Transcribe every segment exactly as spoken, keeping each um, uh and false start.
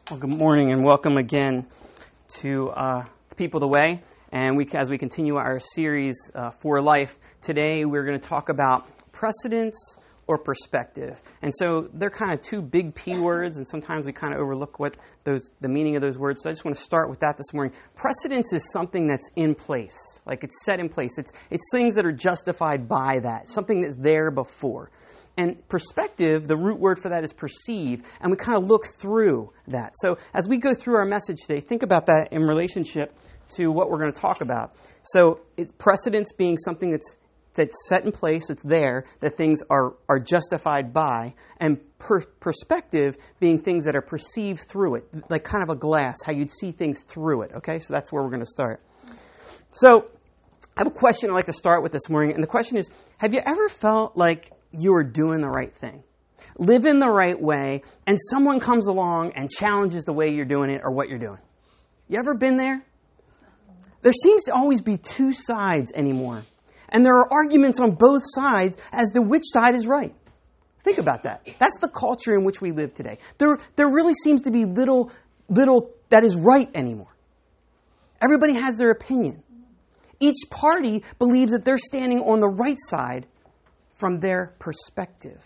Well, good morning and welcome again to uh, People the Way. And we, as we continue our series uh, for life, today we're going to talk about precedence or perspective. And so they're kind of two big P words, and sometimes we kind of overlook what those the meaning of those words. So I just want to start with that this morning. Precedence is something that's in place, like it's set in place. It's it's things that are justified by that, something that's there before. And perspective, the root word for that is perceive, and we kind of look through that. So as we go through our message today, think about that in relationship to what we're going to talk about. So it's precedence being something that's that's set in place, it's there, that things are, are justified by, and per- perspective being things that are perceived through it, like kind of a glass, how you'd see things through it. Okay, so that's where we're going to start. So I have a question I'd like to start with this morning, and the question is, have you ever felt like you are doing the right thing, living the right way, and someone comes along and challenges the way you're doing it or what you're doing? You ever been there? There seems to always be two sides anymore. And there are arguments on both sides as to which side is right. Think about that. That's the culture in which we live today. There, there really seems to be little, little that is right anymore. Everybody has their opinion. Each party believes that they're standing on the right side from their perspective.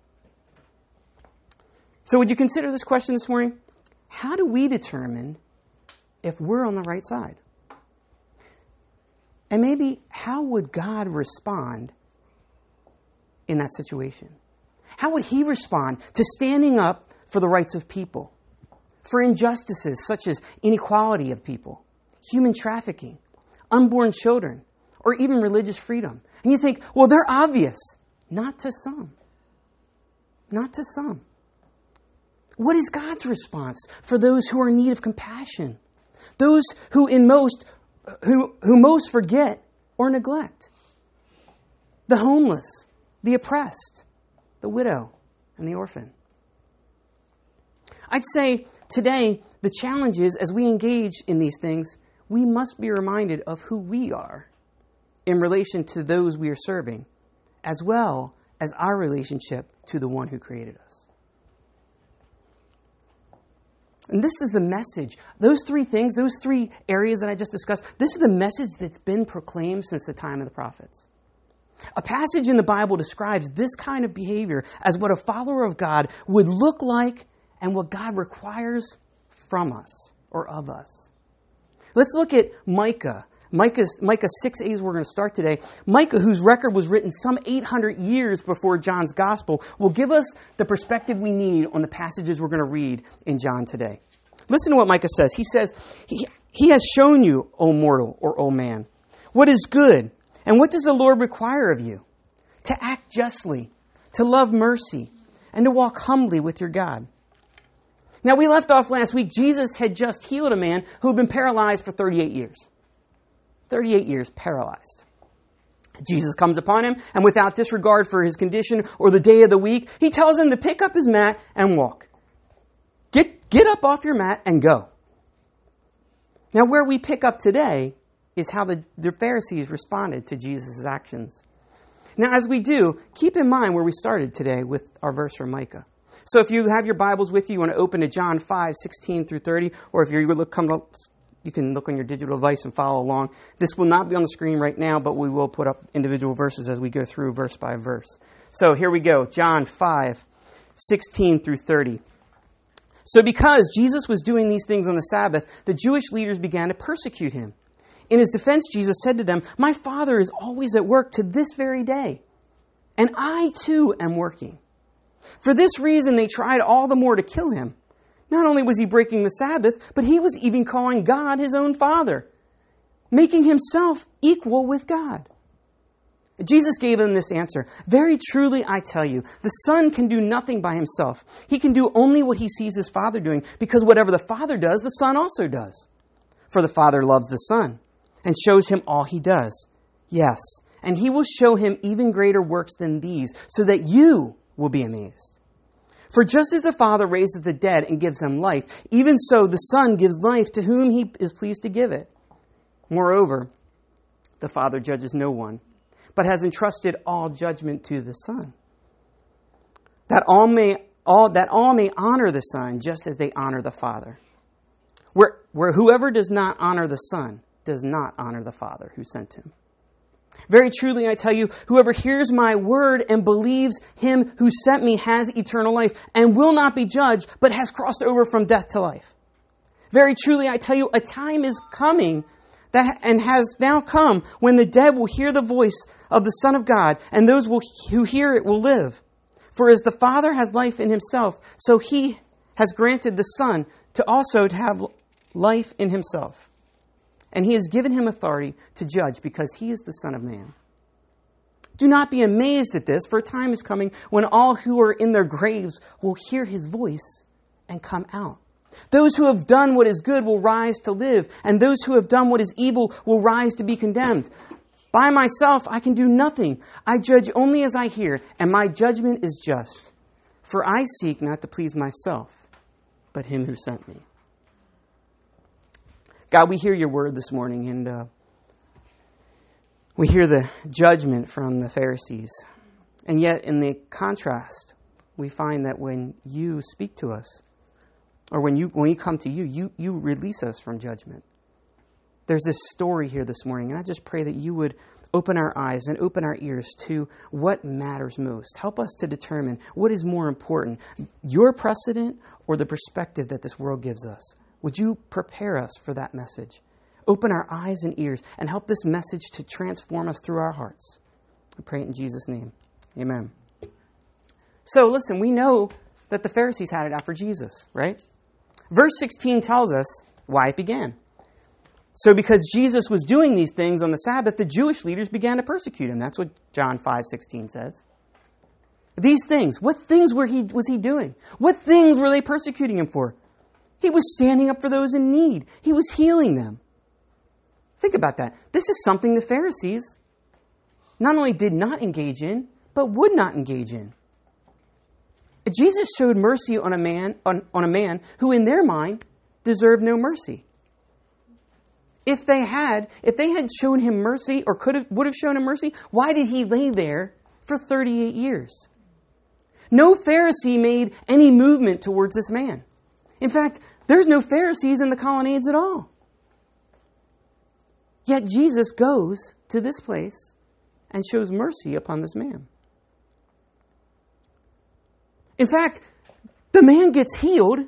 So would you consider this question this morning? How do we determine if we're on the right side? And maybe how would God respond in that situation? How would he respond to standing up for the rights of people, for injustices such as inequality of people, human trafficking, unborn children, or even religious freedom? And you think, well, they're obvious. Not to some. Not to some. What is God's response for those who are in need of compassion? Those who in most who who most forget or neglect? The homeless, the oppressed, the widow, and the orphan. I'd say today the challenge is, as we engage in these things, we must be reminded of who we are in relation to those we are serving, as well as our relationship to the one who created us. And this is the message. Those three things, those three areas that I just discussed, this is the message that's been proclaimed since the time of the prophets. A passage in the Bible describes this kind of behavior as what a follower of God would look like and what God requires from us or of us. Let's look at Micah. Micah, Micah six eight is where we're going to start today. Micah, whose record was written some eight hundred years before John's gospel, will give us the perspective we need on the passages we're going to read in John today. Listen to what Micah says. He says, He, he has shown you, O mortal or O man, what is good, and what does the Lord require of you? To act justly, to love mercy, and to walk humbly with your God. Now, we left off last week. Jesus had just healed a man who had been paralyzed for thirty-eight years. thirty-eight years paralyzed. Jesus comes upon him, and without disregard for his condition or the day of the week, he tells him to pick up his mat and walk. Get, get up off your mat and go. Now, where we pick up today is how the, the Pharisees responded to Jesus' actions. Now, as we do, keep in mind where we started today with our verse from Micah. So if you have your Bibles with you, you want to open to John five sixteen through thirty, or if you're look, come to You can look on your digital device and follow along. This will not be on the screen right now, but we will put up individual verses as we go through verse by verse. So here we go. John five, sixteen through thirty. So because Jesus was doing these things on the Sabbath, the Jewish leaders began to persecute him. In his defense, Jesus said to them, "My Father is always at work to this very day, and I too am working." For this reason, they tried all the more to kill him. Not only was he breaking the Sabbath, but he was even calling God his own Father, making himself equal with God. Jesus gave them this answer. "Very truly, I tell you, the Son can do nothing by himself. He can do only what he sees his Father doing, because whatever the Father does, the Son also does. For the Father loves the Son and shows him all he does. Yes, and he will show him even greater works than these, so that you will be amazed. For just as the Father raises the dead and gives them life, even so the Son gives life to whom he is pleased to give it. Moreover, the Father judges no one, but has entrusted all judgment to the Son, that all may all that all may honor the Son just as they honor the Father. Where, where whoever does not honor the Son does not honor the Father who sent him. Very truly, I tell you, whoever hears my word and believes him who sent me has eternal life and will not be judged, but has crossed over from death to life. Very truly, I tell you, a time is coming that and has now come when the dead will hear the voice of the Son of God, and those will, who hear it will live. For as the Father has life in himself, so he has granted the Son to also to have life in himself. And he has given him authority to judge because he is the Son of Man. Do not be amazed at this, for a time is coming when all who are in their graves will hear his voice and come out. Those who have done what is good will rise to live, and those who have done what is evil will rise to be condemned. By myself I can do nothing. I judge only as I hear, and my judgment is just. For I seek not to please myself, but him who sent me. God, we hear your word this morning, and uh, we hear the judgment from the Pharisees. And yet, in the contrast, we find that when you speak to us, or when you when we come to you, you, you release us from judgment. There's this story here this morning, and I just pray that you would open our eyes and open our ears to what matters most. Help us to determine what is more important, your precedent or the perspective that this world gives us. Would you prepare us for that message? Open our eyes and ears and help this message to transform us through our hearts. I pray it in Jesus' name. Amen. So listen, we know that the Pharisees had it out for Jesus, right? Verse sixteen tells us why it began. So because Jesus was doing these things on the Sabbath, the Jewish leaders began to persecute him. That's what John five sixteen says. These things, what things were he was he doing? What things were they persecuting him for? He was standing up for those in need. He was healing them. Think about that. This is something the Pharisees not only did not engage in, but would not engage in. Jesus showed mercy on a man on, on a man who in their mind deserved no mercy. If they had, if they had shown him mercy or could have would have shown him mercy, why did he lay there for thirty-eight years? No Pharisee made any movement towards this man. In fact, there's no Pharisees in the colonnades at all. Yet Jesus goes to this place and shows mercy upon this man. In fact, the man gets healed,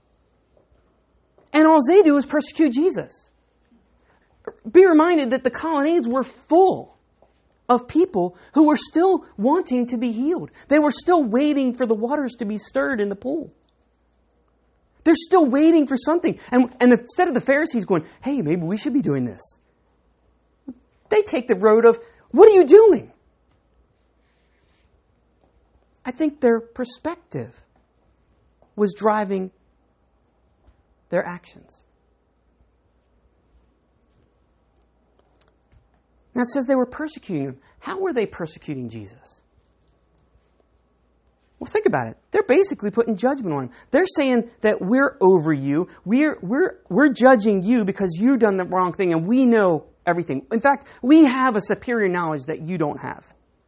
and all they do is persecute Jesus. Be reminded that the colonnades were full of people who were still wanting to be healed. They were still waiting for the waters to be stirred in the pool. They're still waiting for something. And, and instead of the Pharisees going, hey, maybe we should be doing this, they take the road of, what are you doing? I think their perspective was driving their actions. Now it says they were persecuting him. How were they persecuting Jesus? Well, think about it. They're basically putting judgment on him. They're saying that we're over you. We're, we're, we're judging you because you've done the wrong thing and we know everything. In fact, we have a superior knowledge that you don't have.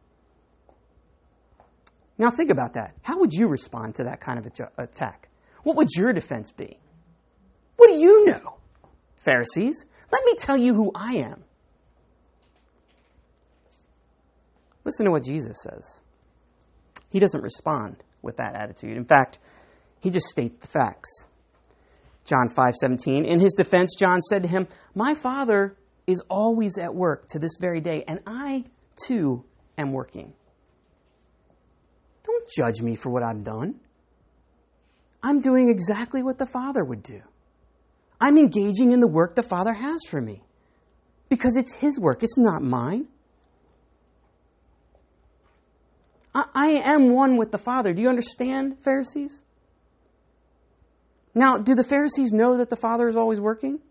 Now think about that. How would you respond to that kind of attack? What would your defense be? What do you know, Pharisees? Let me tell you who I am. Listen to what Jesus says. He doesn't respond with that attitude. In fact, he just states the facts. John five seventeen. In his defense, John said to him, my Father is always at work to this very day, and I too am working. Don't judge me for what I've done. I'm doing exactly what the Father would do. I'm engaging in the work the Father has for me. Because it's his work, it's not mine. I, I am one with the Father. Do you understand, Pharisees? Now, do the Pharisees know that the Father is always working?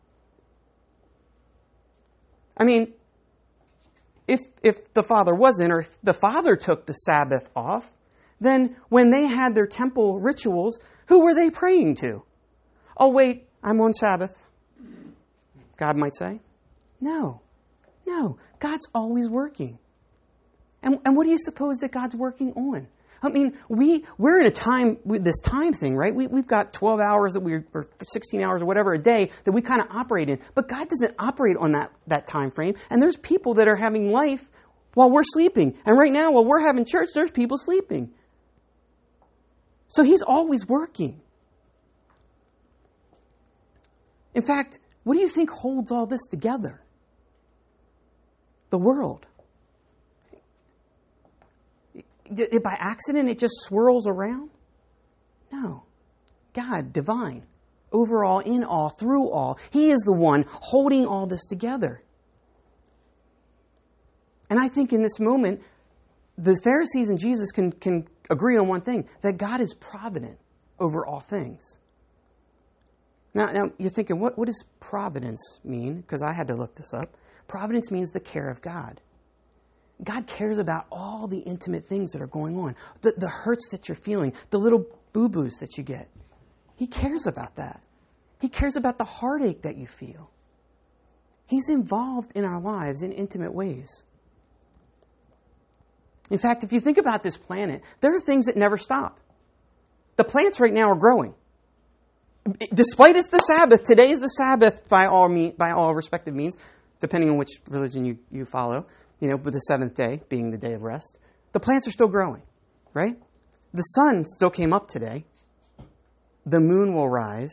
I mean, if if the Father wasn't, or if the Father took the Sabbath off, then when they had their temple rituals, who were they praying to? Oh, wait, I'm on Sabbath, God might say. No, no, God's always working. And, and what do you suppose that God's working on? I mean, we, we're in a time, this time thing, right? We, we've got twelve hours that we or sixteen hours or whatever a day that we kind of operate in. But God doesn't operate on that, that time frame. And there's people that are having life while we're sleeping. And right now, while we're having church, there's people sleeping. So he's always working. In fact, what do you think holds all this together? The world. It, by accident, it just swirls around? No. God, divine, over all, in all, through all. He is the one holding all this together. And I think in this moment, the Pharisees and Jesus can, can agree on one thing, that God is provident over all things. Now, now you're thinking, what, what does providence mean? Because I had to look this up. Providence means the care of God. God cares about all the intimate things that are going on, the, the hurts that you're feeling, the little boo-boos that you get. He cares about that. He cares about the heartache that you feel. He's involved in our lives in intimate ways. In fact, if you think about this planet, there are things that never stop. The plants right now are growing. Despite it's the Sabbath, today is the Sabbath by all me, by all respective means, depending on which religion you, you follow. You know, with the seventh day being the day of rest. The plants are still growing, right? The sun still came up today. The moon will rise.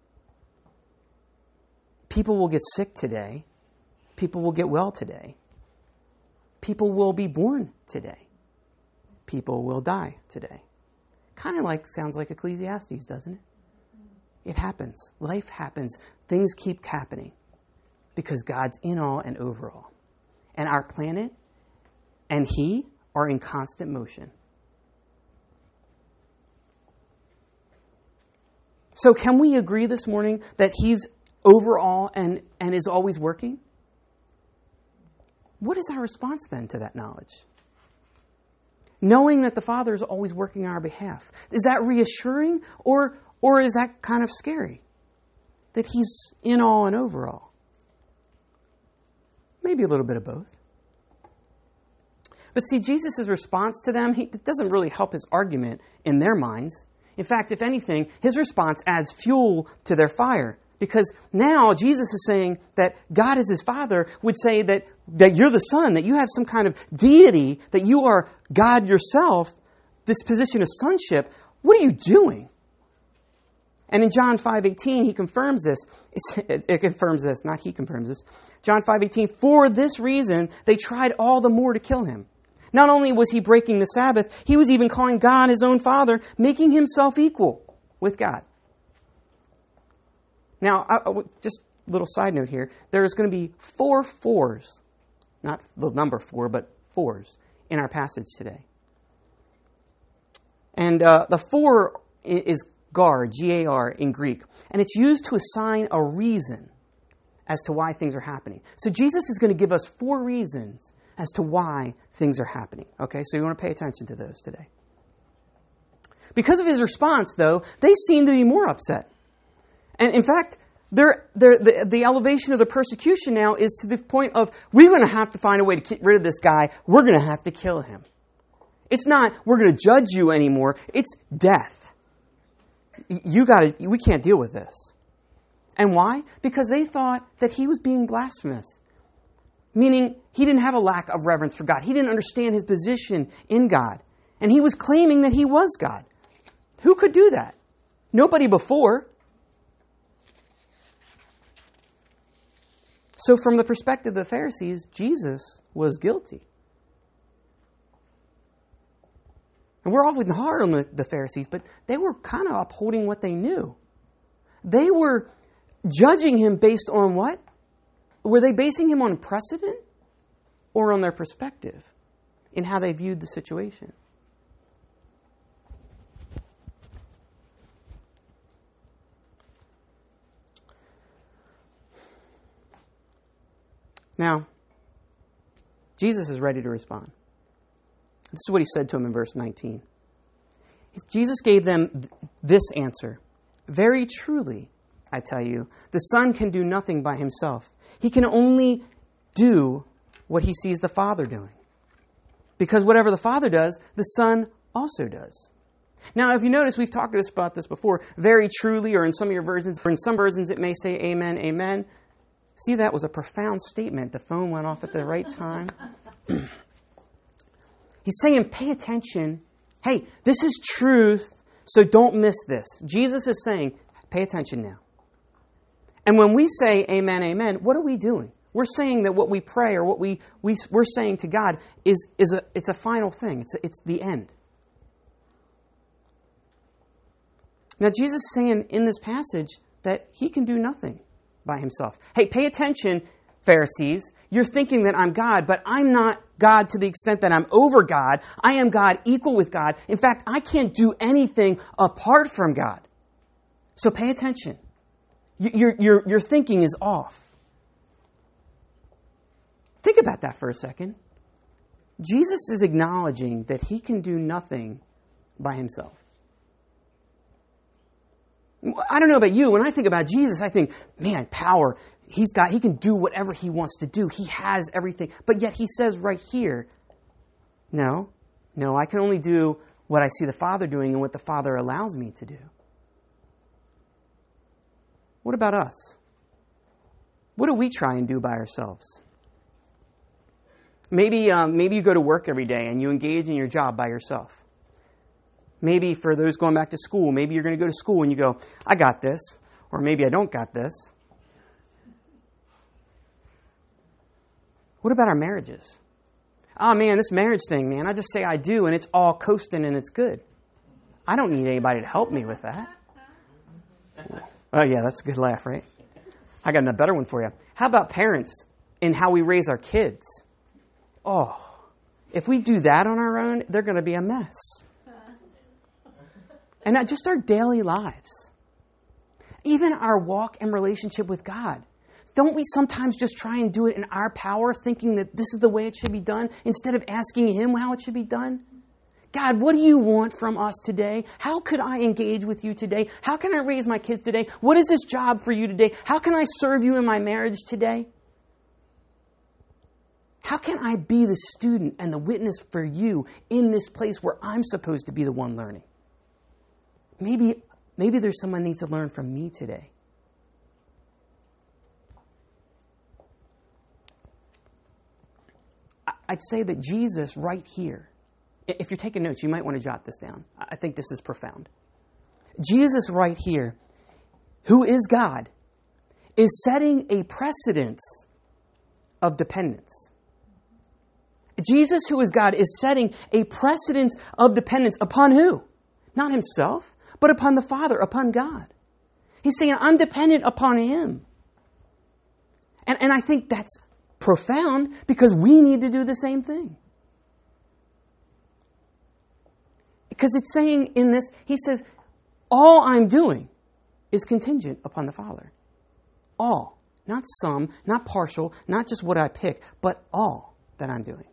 People will get sick today. People will get well today. People will be born today. People will die today. Kind of like, sounds like Ecclesiastes, doesn't it? It happens. Life happens. Things keep happening because God's in all and over all. And our planet and He are in constant motion. So can we agree this morning that He's over all and, and is always working? What is our response then to that knowledge? Knowing that the Father is always working on our behalf. Is that reassuring or, or is that kind of scary? That He's in all and over all? Maybe a little bit of both. But see, Jesus' response to them, he, it doesn't really help his argument in their minds. In fact, if anything, his response adds fuel to their fire. Because now Jesus is saying that God as his Father would say that, that you're the Son, that you have some kind of deity, that you are God yourself, this position of sonship. What are you doing? And in John five eighteen, he confirms this. It's, it, it confirms this, not he confirms this. John five eighteen, for this reason, they tried all the more to kill him. Not only was he breaking the Sabbath, he was even calling God his own Father, making himself equal with God. Now, I, I, just a little side note here. There's going to be four fours, not the number four, but fours in our passage today. And uh, the four is gar, G A R in Greek. And it's used to assign a reason as to why things are happening. So Jesus is going to give us four reasons as to why things are happening. Okay, so you want to pay attention to those today. Because of his response, though, they seem to be more upset. And in fact, they're, they're, the, the elevation of the persecution now is to the point of, we're going to have to find a way to get rid of this guy. We're going to have to kill him. It's not, we're going to judge you anymore. It's death. You got to, we can't deal with this. And why? Because they thought that he was being blasphemous. Meaning, he didn't have a lack of reverence for God. He didn't understand his position in God. And he was claiming that he was God. Who could do that? Nobody before. So from the perspective of the Pharisees, Jesus was guilty. And we're often hard on the, the Pharisees, but they were kind of upholding what they knew. They were judging him based on what? Were they basing him on precedent or on their perspective in how they viewed the situation? Now, Jesus is ready to respond. This is what he said to him in verse nineteen. Jesus gave them this answer. Very truly, I tell you, the Son can do nothing by himself. He can only do what he sees the Father doing. Because whatever the Father does, the Son also does. Now, if you notice, we've talked about this before, very truly, or in some of your versions, or in some versions it may say amen, amen. See, that was a profound statement. The phone went off at the right time. He's saying, pay attention. Hey, this is truth, so don't miss this. Jesus is saying, pay attention now. And when we say amen, amen, what are we doing? We're saying that what we pray or what we, we, we're saying to God is, is a, it's a final thing. It's, a, it's the end. Now, Jesus is saying in this passage that he can do nothing by himself. Hey, pay attention, Pharisees. You're thinking that I'm God, but I'm not God to the extent that I'm over God. I am God, equal with God. In fact, I can't do anything apart from God. So pay attention. Your, your, your thinking is off. Think about that for a second. Jesus is acknowledging that he can do nothing by himself. I don't know about you. When I think about Jesus, I think, man, power. He's got, he can do whatever he wants to do. He has everything. But yet he says right here, no, no, I can only do what I see the Father doing and what the Father allows me to do. What about us? What do we try and do by ourselves? Maybe, um, maybe you go to work every day and you engage in your job by yourself. Maybe for those going back to school, maybe you're going to go to school and you go, I got this, or maybe I don't got this. What about our marriages? Oh man, this marriage thing, man, I just say I do and it's all coasting and it's good. I don't need anybody to help me with that. Oh yeah, that's a good laugh, right? I got a better one for you. How about parents and how we raise our kids? Oh, if we do that on our own, they're going to be a mess. And not just our daily lives. Even our walk and relationship with God. Don't we sometimes just try and do it in our power, thinking that this is the way it should be done, instead of asking him how it should be done? God, what do you want from us today? How could I engage with you today? How can I raise my kids today? What is this job for you today? How can I serve you in my marriage today? How can I be the student and the witness for you in this place where I'm supposed to be the one learning? Maybe, maybe there's someone needs to learn from me today. I'd say that Jesus right here, if you're taking notes, you might want to jot this down. I think this is profound. Jesus right here, who is God, is setting a precedence of dependence. Jesus, who is God, is setting a precedence of dependence upon who? Not himself, but upon the Father, upon God. He's saying, I'm dependent upon him. And, and I think that's profound because we need to do the same thing. Because it's saying in this, he says, all I'm doing is contingent upon the Father. All. Not some, not partial, not just what I pick, but all that I'm doing.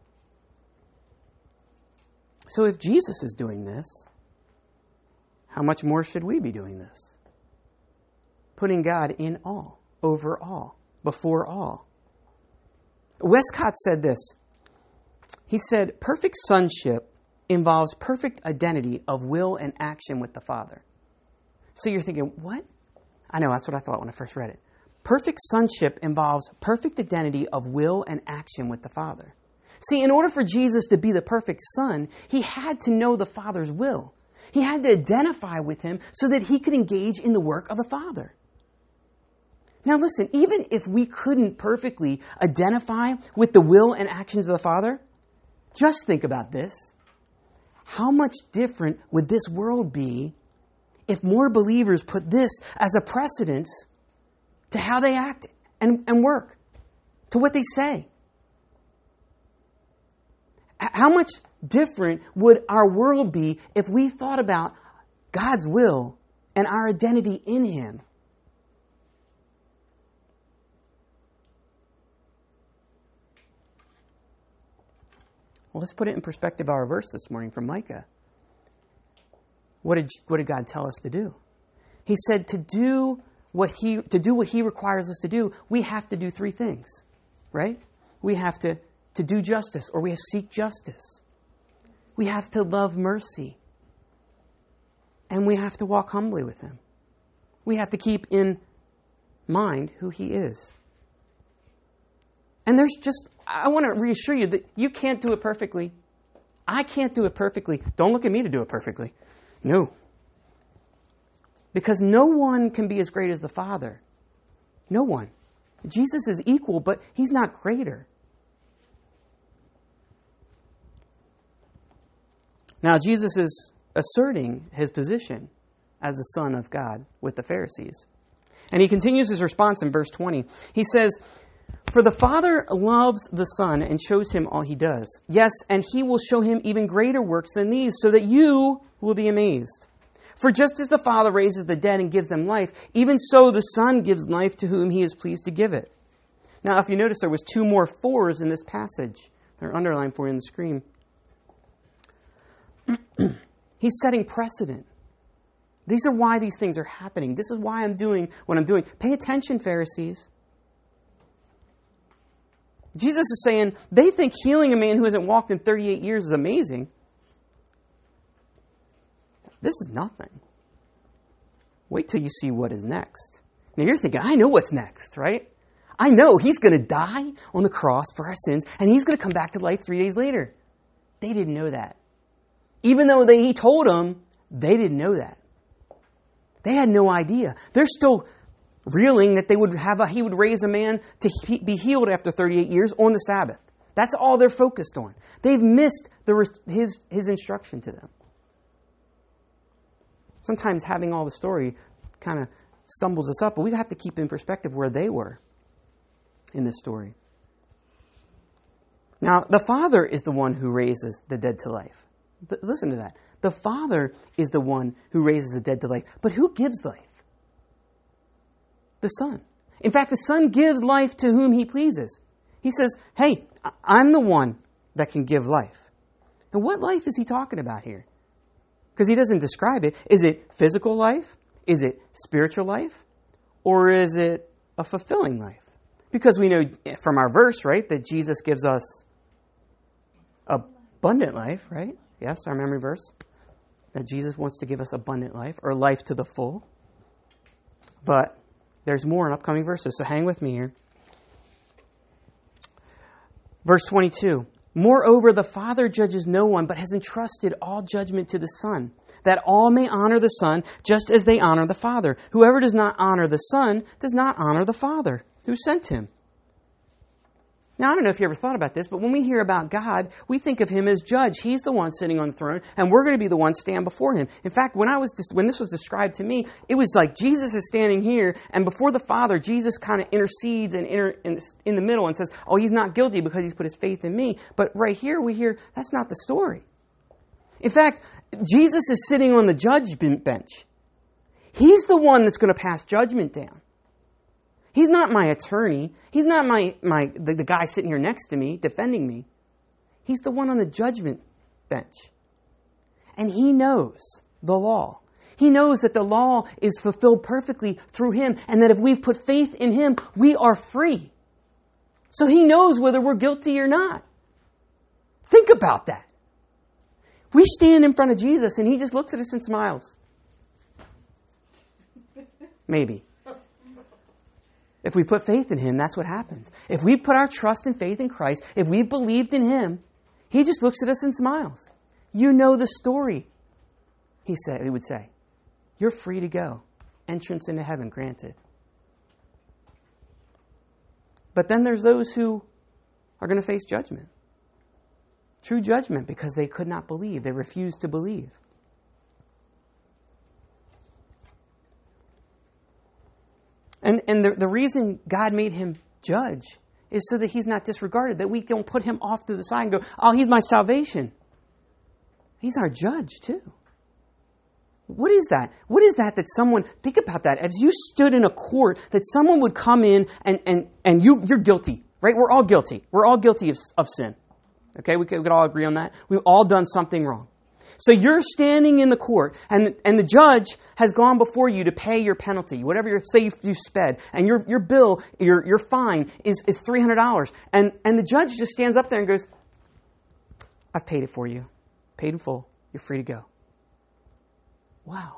So if Jesus is doing this, how much more should we be doing this? Putting God in all, over all, before all. Westcott said this. He said, perfect sonship involves perfect identity of will and action with the Father. So you're thinking, what? I know, that's what I thought when I first read it. Perfect sonship involves perfect identity of will and action with the Father. See, in order for Jesus to be the perfect Son, he had to know the Father's will. He had to identify with him so that he could engage in the work of the Father. Now listen, even if we couldn't perfectly identify with the will and actions of the Father, just think about this. How much different would this world be if more believers put this as a precedence to how they act and, and work, to what they say? How much different would our world be if we thought about God's will and our identity in him? Well, let's put it in perspective of our verse this morning from Micah. What did, what did God tell us to do? He said to do what he to do what he requires us to do, we have to do three things, right? We have to, to do justice, or we have to seek justice. We have to love mercy. And we have to walk humbly with him. We have to keep in mind who he is. And there's just, I want to reassure you that you can't do it perfectly. I can't do it perfectly. Don't look at me to do it perfectly. No. Because no one can be as great as the Father. No one. Jesus is equal, but he's not greater. Now, Jesus is asserting his position as the Son of God with the Pharisees. And he continues his response in verse twenty. He says, "For the Father loves the Son and shows him all he does. Yes, and he will show him even greater works than these, so that you will be amazed. For just as the Father raises the dead and gives them life, even so the Son gives life to whom he is pleased to give it." Now, if you notice, there was two more fours in this passage. They're underlined for you on the screen. He's setting precedent. These are why these things are happening. This is why I'm doing what I'm doing. Pay attention, Pharisees. Jesus is saying they think healing a man who hasn't walked in thirty-eight years is amazing. This is nothing. Wait till you see what is next. Now you're thinking, I know what's next, right? I know he's going to die on the cross for our sins, and he's going to come back to life three days later. They didn't know that. Even though they, he told them, they didn't know that. They had no idea. They're still reeling that they would have a, he would raise a man to he, be healed after thirty-eight years on the Sabbath. That's all they're focused on. They've missed the, his, his instruction to them. Sometimes having all the story kind of stumbles us up, but we have to keep in perspective where they were in this story. Now, the Father is the one who raises the dead to life. Th- listen to that. The Father is the one who raises the dead to life. But who gives life? The Son. In fact, the Son gives life to whom he pleases. He says, hey, I'm the one that can give life. And what life is he talking about here? Because he doesn't describe it. Is it physical life? Is it spiritual life? Or is it a fulfilling life? Because we know from our verse, right, that Jesus gives us abundant life, right? Yes, our memory verse. That Jesus wants to give us abundant life, or life to the full. But there's more in upcoming verses, so hang with me here. Verse twenty-two. Moreover, the Father judges no one, but has entrusted all judgment to the Son, that all may honor the Son, just as they honor the Father. Whoever does not honor the Son does not honor the Father who sent him. Now, I don't know if you ever thought about this, but when we hear about God, we think of him as judge. He's the one sitting on the throne, and we're going to be the ones stand before him. In fact, when I was just, when this was described to me, it was like Jesus is standing here, and before the Father, Jesus kind of intercedes and inter, in, in the middle and says, oh, he's not guilty because he's put his faith in me. But right here, we hear that's not the story. In fact, Jesus is sitting on the judgment bench. He's the one that's going to pass judgment down. He's not my attorney. He's not my, my the, the guy sitting here next to me defending me. He's the one on the judgment bench. And he knows the law. He knows that the law is fulfilled perfectly through him, and that if we've put faith in him, we are free. So he knows whether we're guilty or not. Think about that. We stand in front of Jesus, and he just looks at us and smiles. Maybe. If we put faith in him, that's what happens. If we put our trust and faith in Christ, if we've believed in him, he just looks at us and smiles. You know the story, he said. He would say, you're free to go. Entrance into heaven granted. But then there's those who are going to face judgment. True judgment, because they could not believe. They refused to believe. And and the, the reason God made him judge is so that he's not disregarded, that we don't put him off to the side and go, oh, he's my salvation. He's our judge too. What is that? What is that that someone, think about that, as you stood in a court, that someone would come in and, and, and you, you're guilty, right? We're all guilty. We're all guilty of, of sin. Okay, we could, we could all agree on that. We've all done something wrong. So you're standing in the court, and and the judge has gone before you to pay your penalty, whatever you say you, you sped, and your your bill, your your fine is is three hundred dollars, and and the judge just stands up there and goes, "I've paid it for you. Paid in full. You're free to go. Wow.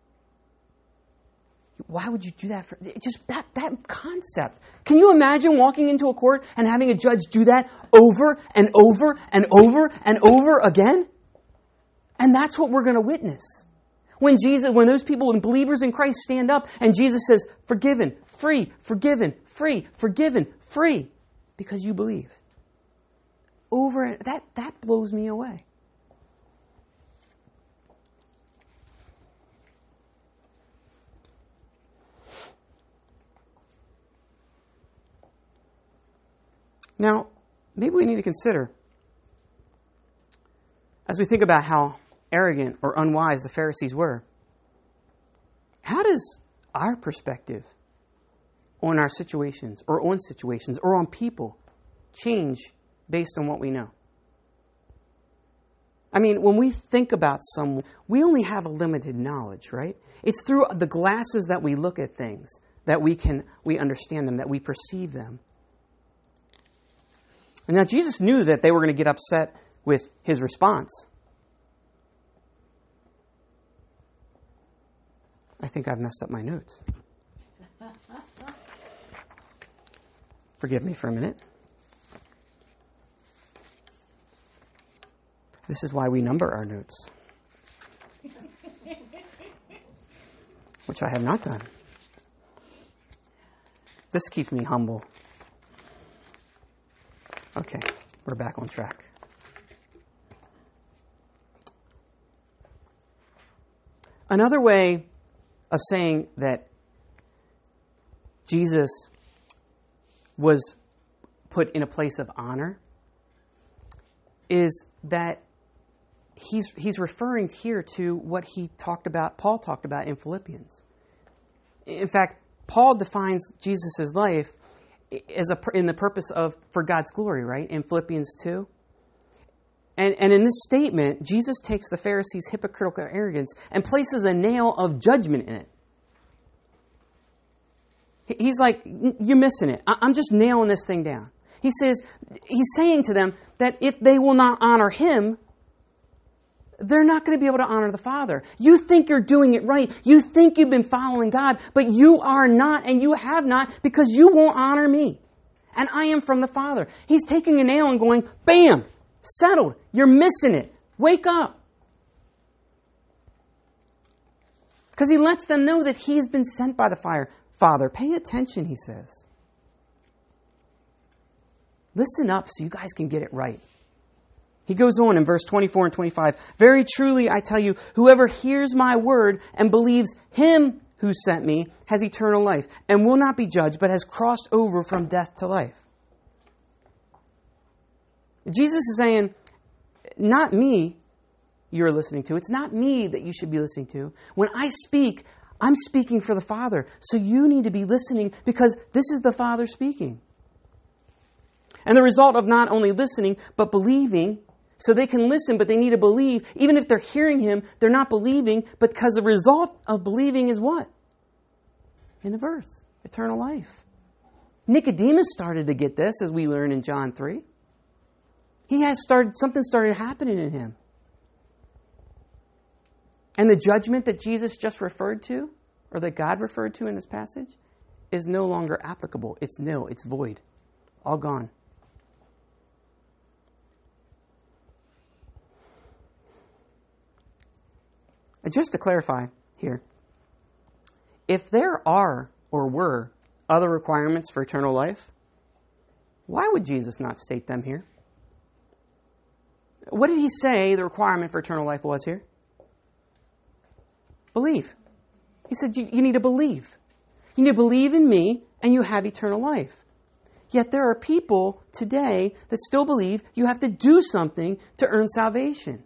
Why would you do that? For just that, that concept. Can you imagine walking into a court and having a judge do that over and over and over and over again? And that's what we're going to witness. When Jesus, when those people, when believers in Christ stand up and Jesus says, forgiven, free, forgiven, free, forgiven, free, because you believe. Over, that, that blows me away. Now, maybe we need to consider, as we think about how arrogant or unwise the Pharisees were, how does our perspective on our situations or on situations or on people change based on what we know? I mean, when we think about someone, we only have a limited knowledge, right? It's through the glasses that we look at things that we can we understand them, that we perceive them. And now Jesus knew that they were going to get upset with his response. I think I've messed up my notes. Forgive me for a minute. This is why we number our notes, which I have not done. This keeps me humble. Okay, we're back on track. Another way of saying that Jesus was put in a place of honor is that he's he's referring here to what he talked about, Paul talked about in Philippians. In fact, Paul defines Jesus' life as a, in the purpose of for God's glory, right? In Philippians two. And, and in this statement, Jesus takes the Pharisees' hypocritical arrogance and places a nail of judgment in it. He's like, you're missing it. I'm just nailing this thing down. He says, he's saying to them that if they will not honor him, they're not going to be able to honor the Father. You think you're doing it right. You think you've been following God, but you are not, and you have not, because you won't honor me. And I am from the Father. He's taking a nail and going, bam, settled. You're missing it. Wake up. Because he lets them know that he has been sent by the fire. Father, pay attention, he says. Listen up so you guys can get it right. He goes on in verse twenty-four and twenty-five. Very truly, I tell you, whoever hears my word and believes him who sent me has eternal life and will not be judged, but has crossed over from death to life. Jesus is saying, not me you're listening to. It's not me that you should be listening to. When I speak, I'm speaking for the Father. So you need to be listening because this is the Father speaking. And the result of not only listening, but believing. So they can listen, but they need to believe. Even if they're hearing him, they're not believing. But because the result of believing is what? In the verse, eternal life. Nicodemus started to get this, as we learn in John three. He has started, something started happening in him. And the judgment that Jesus just referred to, or that God referred to in this passage, is no longer applicable. It's nil. It's void. All gone. And just to clarify here, if there are or were other requirements for eternal life, why would Jesus not state them here? What did he say the requirement for eternal life was here? Believe. He said you, you need to believe. You need to believe in me and you have eternal life. Yet there are people today that still believe you have to do something to earn salvation.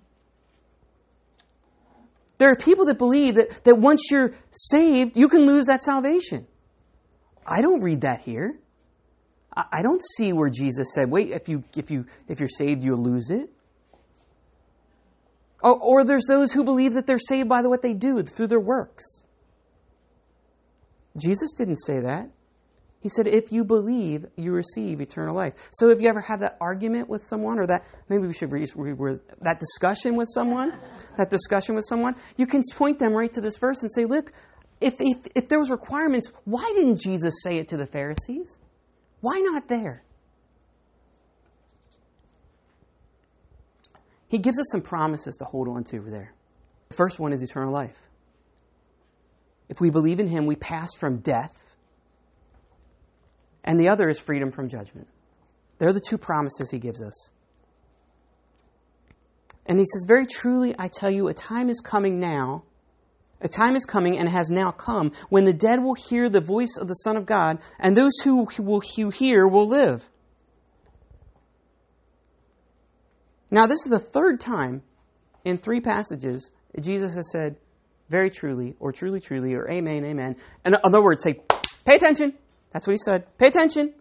There are people that believe that, that once you're saved, you can lose that salvation. I don't read that here. I, I don't see where Jesus said, wait, if you if you if you're saved, you'll lose it. Or, or there's those who believe that they're saved by what they do, through their works. Jesus didn't say that. He said, if you believe, you receive eternal life. So if you ever have that argument with someone, or that, maybe we should read re- that discussion with someone, that discussion with someone, you can point them right to this verse and say, look, if, if, if there was requirements, why didn't Jesus say it to the Pharisees? Why not there? He gives us some promises to hold on to over there. The first one is eternal life. If we believe in him, we pass from death. And the other is freedom from judgment. They're the two promises he gives us. And he says, very truly, I tell you, a time is coming now. A time is coming and has now come when the dead will hear the voice of the Son of God, and those who will hear will live. Now, this is the third time in three passages Jesus has said, very truly, or truly, truly, or amen, amen. And in other words, say, pay attention. That's what he said. Pay attention.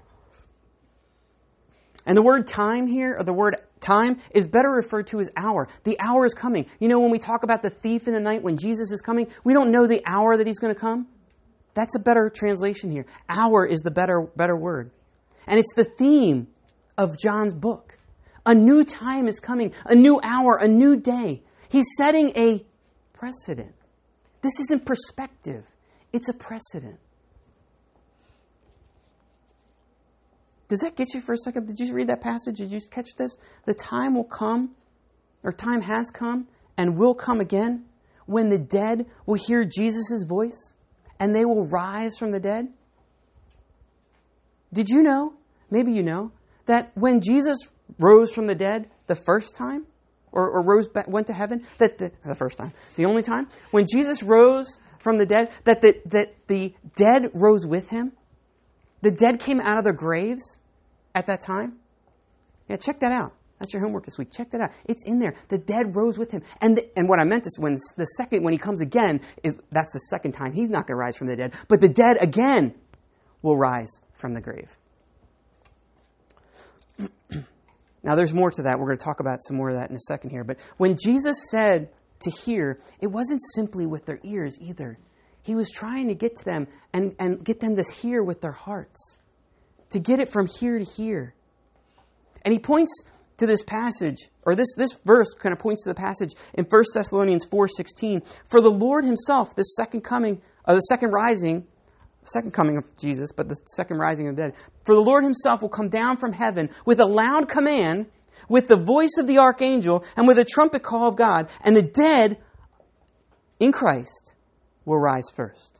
And the word time here, or the word time, is better referred to as hour. The hour is coming. You know, when we talk about the thief in the night, when Jesus is coming, we don't know the hour that he's going to come. That's a better translation here. Hour is the better, better word. And it's the theme of John's book. A new time is coming, a new hour, a new day. He's setting a precedent. This isn't perspective. It's a precedent. Does that get you for a second? Did you read that passage? Did you catch this? The time will come, or time has come, and will come again, when the dead will hear Jesus' voice, and they will rise from the dead. Did you know, maybe you know, that when Jesus rose from the dead the first time, or, or rose back, went to heaven, that the, the first time, the only time, when Jesus rose from the dead, that the, that the dead rose with him? The dead came out of their graves at that time? Yeah, check that out. That's your homework this week. Check that out. It's in there. The dead rose with him. And the, and what I meant is when the second, when he comes again, is that's the second time he's not going to rise from the dead. But the dead again will rise from the grave. Now, there's more to that. We're going to talk about some more of that in a second here. But when Jesus said to hear, it wasn't simply with their ears either. He was trying to get to them and, and get them to hear with their hearts. To get it from here to here. And he points to this passage, or this, this verse kind of points to the passage in First Thessalonians four sixteen. For the Lord himself, the second coming, or the second rising, second coming of Jesus, but the second rising of the dead. For the Lord himself will come down from heaven with a loud command, with the voice of the archangel, and with a trumpet call of God, and the dead in Christ will rise first.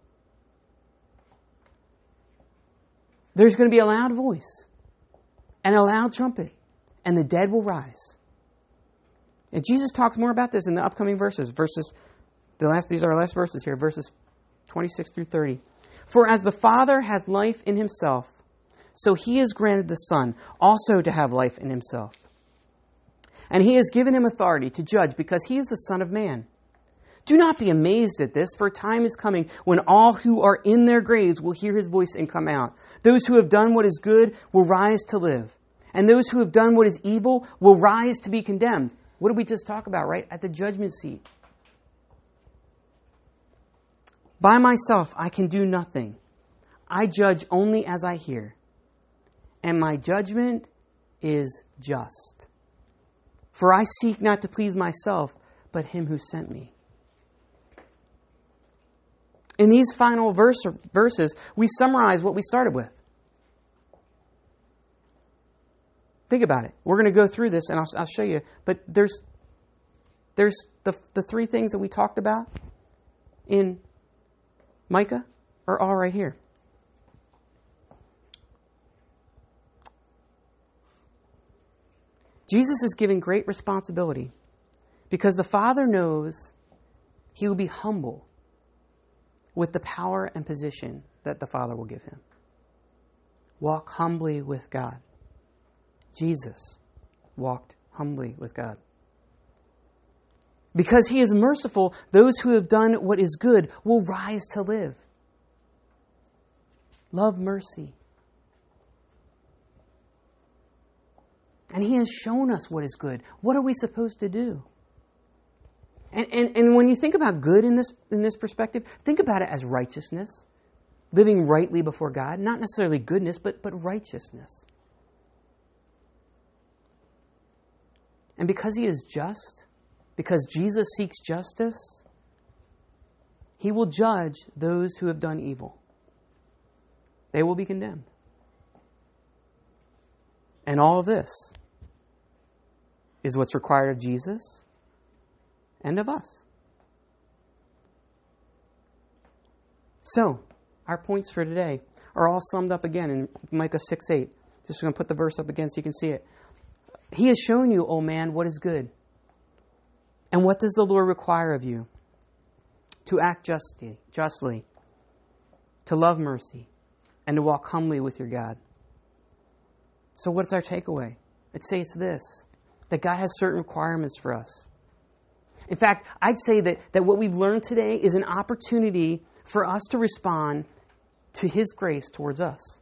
There's going to be a loud voice and a loud trumpet, and the dead will rise. And Jesus talks more about this in the upcoming verses. Verses, the last, these are our last verses here, verses twenty-six through thirty. For as the Father has life in himself, so he has granted the Son also to have life in himself. And he has given him authority to judge because he is the Son of Man. Do not be amazed at this, for a time is coming when all who are in their graves will hear his voice and come out. Those who have done what is good will rise to live, and those who have done what is evil will rise to be condemned. What did we just talk about, right? At the judgment seat. By myself I can do nothing. I judge only as I hear. And my judgment is just. For I seek not to please myself, but him who sent me. In these final verse, verses, we summarize what we started with. Think about it. We're going to go through this and I'll, I'll show you. But there's, there's the, the three things that we talked about in Micah are all right here. Jesus is given great responsibility because the Father knows he will be humble with the power and position that the Father will give him. Walk humbly with God. Jesus walked humbly with God. Because he is merciful, those who have done what is good will rise to live. Love mercy. And he has shown us what is good. What are we supposed to do? And, and, and when you think about good in this, in this perspective, think about it as righteousness. living rightly before God, not necessarily goodness, but, but righteousness. And because he is just, because Jesus seeks justice, he will judge those who have done evil. They will be condemned. And all of this is what's required of Jesus and of us. So, our points for today are all summed up again in Micah six eight. Just going to put the verse up again so you can see it. He has shown you, O man, what is good. And what does the Lord require of you? To act justly, justly, to love mercy, and to walk humbly with your God. So what's our takeaway? I'd say it's this, that God has certain requirements for us. In fact, I'd say that, that what we've learned today is an opportunity for us to respond to his grace towards us.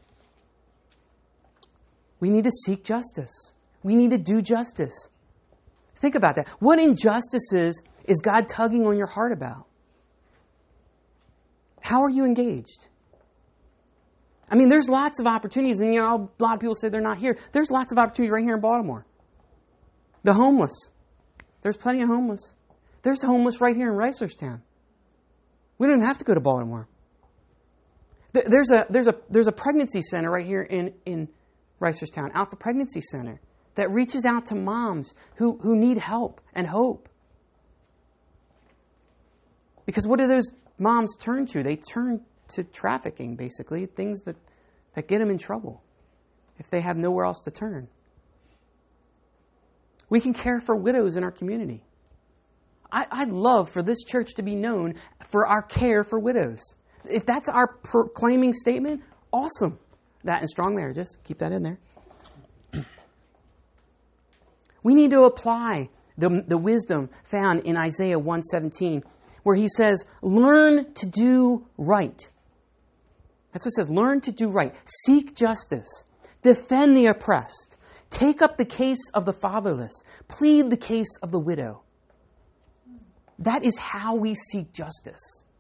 We need to seek justice. We need to do justice. Think about that. What injustices is God tugging on your heart about? How are you engaged? I mean, there's lots of opportunities, and you know, a lot of people say they're not here. There's lots of opportunities right here in Baltimore. The homeless. There's plenty of homeless. There's homeless right here in Reisterstown. We don't even have to go to Baltimore. There's a there's a there's a pregnancy center right here in in Reisterstown, Alpha Pregnancy Center, that reaches out to moms who, who need help and hope. Because what do those moms turn to? They turn to trafficking, basically, things that, that get them in trouble if they have nowhere else to turn. We can care for widows in our community. I, I'd love for this church to be known for our care for widows. If that's our proclaiming statement, awesome. That and strong marriages, keep that in there. We need to apply the, the wisdom found in Isaiah one seventeen, where he says, learn to do right. That's what it says, learn to do right. Seek justice. Defend the oppressed. Take up the case of the fatherless. Plead the case of the widow. That is how we seek justice.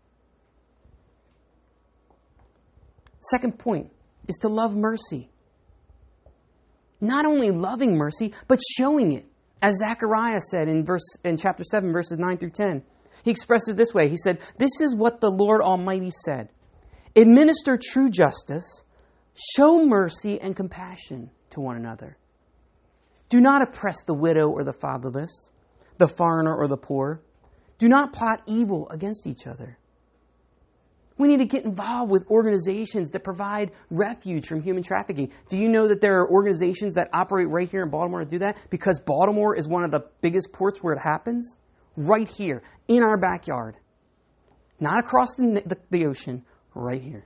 Second point is to love mercy. Not only loving mercy, but showing it. As Zechariah said in verse in chapter seven, verses nine through ten. He expressed it this way. He said, this is what the Lord Almighty said. Administer true justice. Show mercy and compassion to one another. Do not oppress the widow or the fatherless, the foreigner or the poor. Do not plot evil against each other. We need to get involved with organizations that provide refuge from human trafficking. Do you know that there are organizations that operate right here in Baltimore to do that? Because Baltimore is one of the biggest ports where it happens. Right here, in our backyard. Not across the, the, the ocean, right here.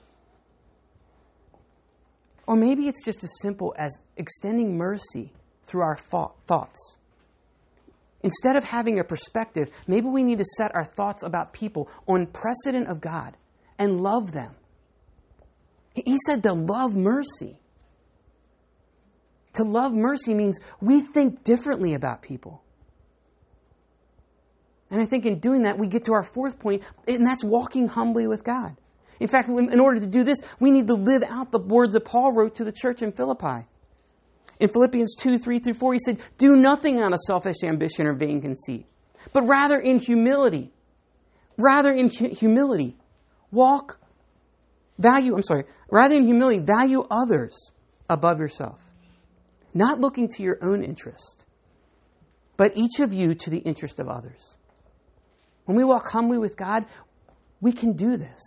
Or maybe it's just as simple as extending mercy through our thought, thoughts. Instead of having a perspective, maybe we need to set our thoughts about people on precedent of God and love them. He said to love mercy. To love mercy means we think differently about people. And I think in doing that, we get to our fourth point, and that's walking humbly with God. In fact, in order to do this, we need to live out the words that Paul wrote to the church in Philippi. In Philippians two, three through four, he said, do nothing out of selfish ambition or vain conceit, but rather in humility. Rather in hu- humility, walk, value, I'm sorry, rather in humility, value others above yourself. Not looking to your own interest, but each of you to the interest of others. When we walk humbly with God, we can do this.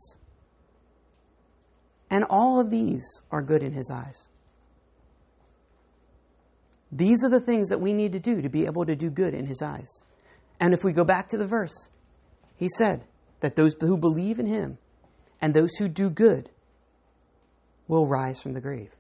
And all of these are good in His eyes. These are the things that we need to do to be able to do good in His eyes. And if we go back to the verse, He said that those who believe in Him and those who do good will rise from the grave.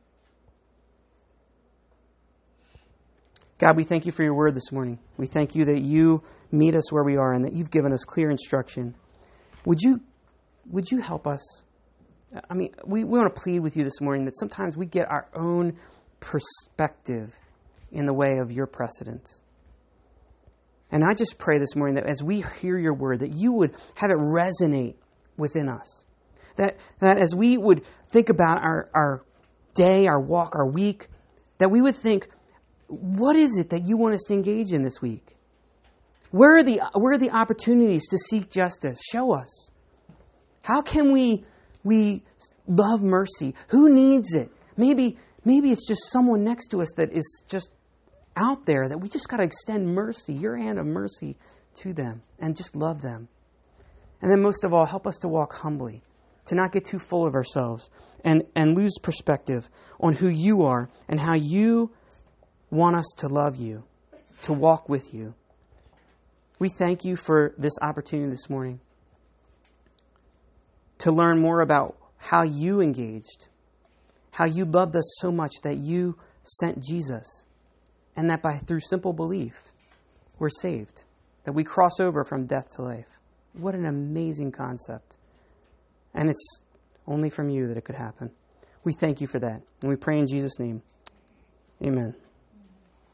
God, we thank You for Your word this morning. We thank You that You meet us where we are and that You've given us clear instruction. Would You, would you help us? I mean, we, we want to plead with You this morning that sometimes we get our own perspective in the way of Your precedents. And I just pray this morning that as we hear Your word, that You would have it resonate within us. That, that as we would think about our, our day, our walk, our week, that we would think, what is it that you want us to engage in this week? Where are the, where are the opportunities to seek justice? Show us. How can we, we love mercy? Who needs it? Maybe, maybe it's just someone next to us that is just out there that we just got to extend mercy, your hand of mercy to them and just love them. And then most of all, help us to walk humbly, to not get too full of ourselves and, and lose perspective on who you are and how you want us to love you, to walk with you. We thank you for this opportunity this morning to learn more about how you engaged, how you loved us so much that you sent Jesus, and that by through simple belief, we're saved, that we cross over from death to life. What an amazing concept. And it's only from you that it could happen. We thank you for that. And we pray in Jesus' name. Amen.